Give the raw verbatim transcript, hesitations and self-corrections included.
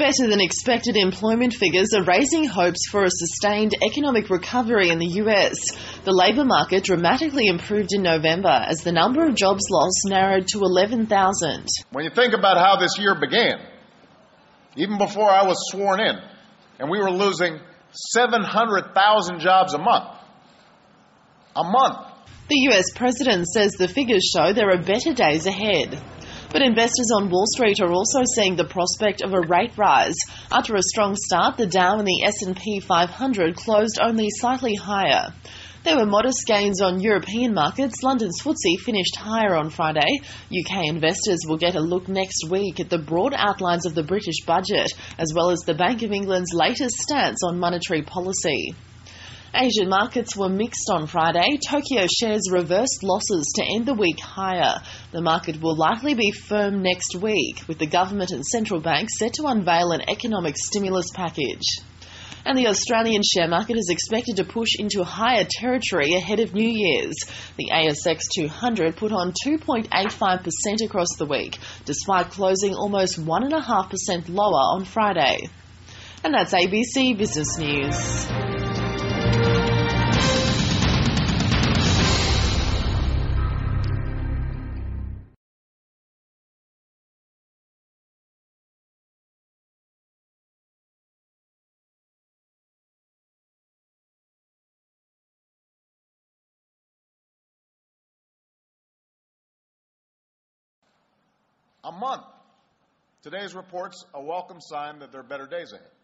Better than expected employment figures are raising hopes for a sustained economic recovery in the U S. The labour market dramatically improved in November as the number of jobs lost narrowed to eleven thousand. When you think about how this year began, even before I was sworn in, and we were losing seven hundred thousand jobs a month. A month. The U S president says the figures show there are better days ahead. But investors on Wall Street are also seeing the prospect of a rate rise. After a strong start, the Dow and the S and P five hundred closed only slightly higher. There were modest gains on European markets. London's F T S E finished higher on Friday. U K investors will get a look next week at the broad outlines of the British budget, as well as the Bank of England's latest stance on monetary policy. Asian markets were mixed on Friday. Tokyo shares reversed losses to end the week higher. The market will likely be firm next week, with the government and central bank set to unveil an economic stimulus package. And the Australian share market is expected to push into higher territory ahead of New Year's. The A S X two hundred put on two point eight five percent across the week, despite closing almost one point five percent lower on Friday. And that's A B C Business News. A month. Today's report's a welcome sign that there are better days ahead.